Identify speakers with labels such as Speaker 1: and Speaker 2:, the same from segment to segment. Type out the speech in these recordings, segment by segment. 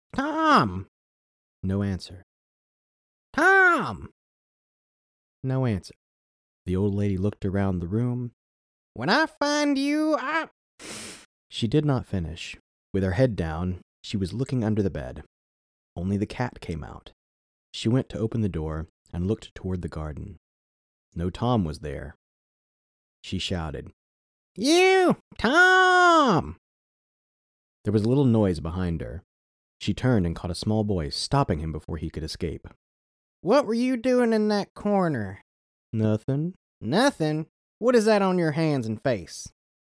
Speaker 1: Tom!
Speaker 2: No answer.
Speaker 1: Tom!
Speaker 2: No answer. The old lady looked around the room.
Speaker 1: When I find you,
Speaker 2: She did not finish. With her head down, she was looking under the bed. Only the cat came out. She went to open the door and looked toward the garden. No Tom was there. She shouted,
Speaker 1: You! Tom!
Speaker 2: There was a little noise behind her. She turned and caught a small boy, stopping him before he could escape.
Speaker 1: What were you doing in that corner?
Speaker 2: Nothing.
Speaker 1: Nothing. What is that on your hands and face?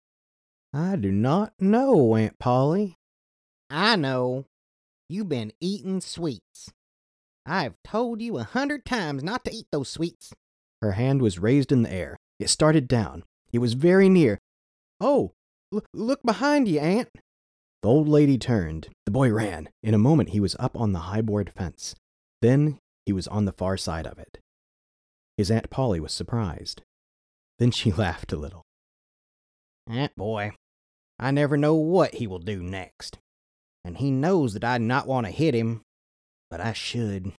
Speaker 2: I do not know, Aunt Polly.
Speaker 1: I know. You've been eating sweets. I've told you 100 times not to eat those sweets.
Speaker 2: Her hand was raised in the air. It started down. It was very near.
Speaker 1: Oh, look behind you, Aunt.
Speaker 2: The old lady turned. The boy ran. In a moment he was up on the high board fence. Then he was on the far side of it. His Aunt Polly was surprised. Then she laughed a little.
Speaker 1: That boy, I never know what he will do next. And he knows that I do not want to hit him, but I should.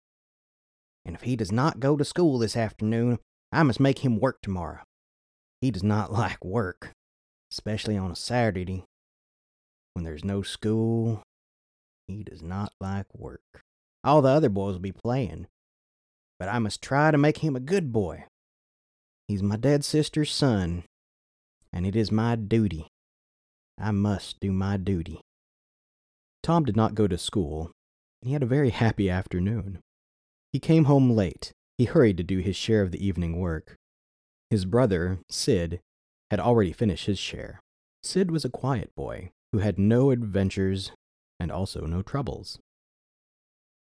Speaker 1: And if he does not go to school this afternoon, I must make him work tomorrow. He does not like work, especially on a Saturday. When there's no school, he does not like work. All the other boys will be playing, but I must try to make him a good boy. He's my dead sister's son, and it is my duty. I must do my duty.
Speaker 2: Tom did not go to school. He had a very happy afternoon. He came home late. He hurried to do his share of the evening work. His brother, Sid, had already finished his share. Sid was a quiet boy who had no adventures and also no troubles.